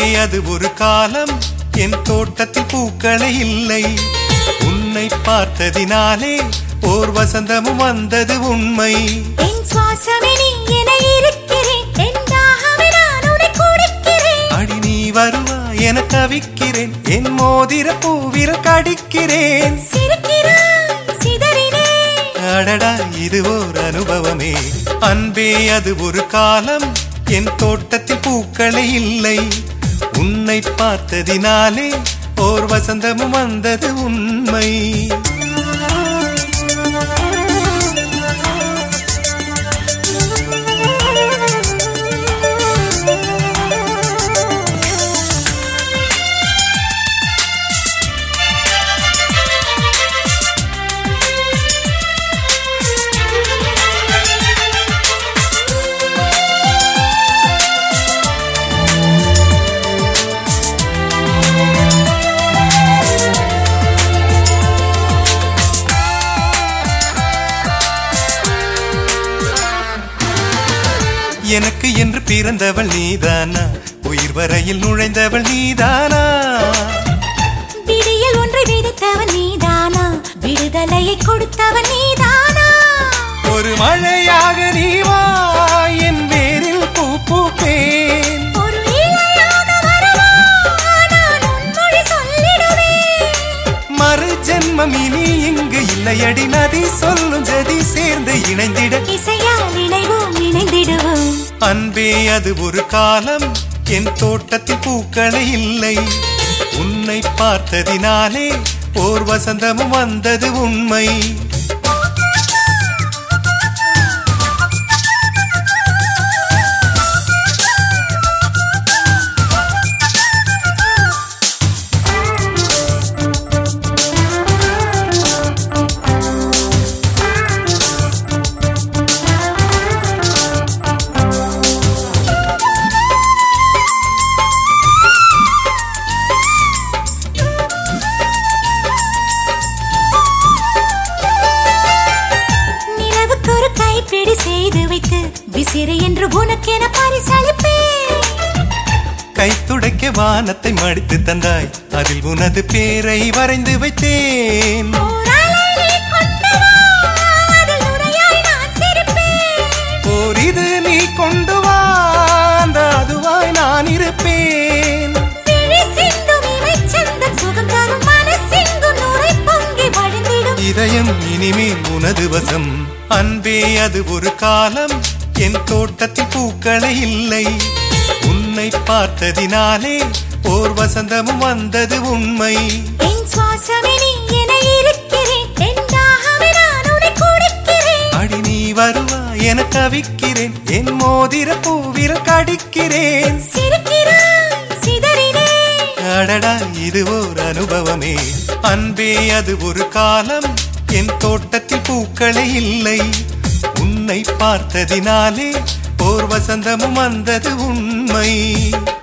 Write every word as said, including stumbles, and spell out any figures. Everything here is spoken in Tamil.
அது ஒரு காலம் என் தோட்டத்தில் பூக்களே இல்லை உன்னை பார்த்ததினாலே ஓர் வசந்தமும் வந்தது உண்மை என் சுவாசமே நீ என இருக்கிறேன் என் தாகமே நான் உன்னை குடிக்கிறேன் அடி நீ வருவா என தவிக்கிறேன் என் மோதிர பூவிரல் கடிக்கிறேன் சிரிக்கிறாய் சிதறினே அடடா இது ஓர் அனுபவமே அன்பே அது ஒரு காலம் என் தோட்டத்தில் பூக்களே இல்லை உன்னை பார்த்ததினாலே ஓர் வசந்தமும் வந்தது உண்மை எனக்கு என்று பிறந்தவள் நீதானா உயிர் வரையில் நுழைந்தவள் நீதானா விடியல் ஒன்றை விதைத்தவன் நீதானா விடுதலையை கொடுத்தவன் நீதானா ஒரு மழையாக நீ வா என் வேரில் பூ பூப்பேன் ஒரு இலையாக வரவா நான் உன் மொழி சொல்லிடுவேன் மறு ஜென்மம் இனி இங்கு இல்லையடி நதி சொல்லும் ஜதி சேர்ந்து இணைந்திட இசையால் இணைவோம் இணைந்திடுவோம் அன்பே அது ஒரு காலம் என் தோட்டத்தில் பூக்களே இல்லை உன்னை பார்த்ததினாலே ஓர் வசந்தமும் வந்தது உண்மை கைப்பிடி செய்து வைத்து விசிறு என்று உனக்கென பரிசளிப்பேன் கை துடைக்க வானத்தை மடித்து தந்தாய் அதில் உனது பேரை வரைந்து வைத்தேன் ஓர் இது நீ கொண்டு வா அந்த அதுவாய் நான் இருப்பேன் இதயம் இனிமேல் உனது வசம் அன்பே அது ஒரு காலம் என் தோட்டத்தில் பூக்களே இல்லை உன்னை பார்த்ததினாலே ஓர் வசந்தமும் வந்தது உண்மை என் சுவாசமே நீ என இருக்கிறேன் என் தாகமே நான் உன்னை குடிக்கிறேன் அடி நீ வருவா என தவிக்கிறேன் என் மோதிர பூவிரல் கடிக்கிறேன் சிரிக்கிறாய் சிதறினே அடடா இது ஓர் அனுபவமே அன்பே அது ஒரு காலம் என் தோட்டத்தில் பூக்களே இல்லை உன்னை பார்த்ததினாலே ஓர் வசந்தமும் வந்தது உண்மை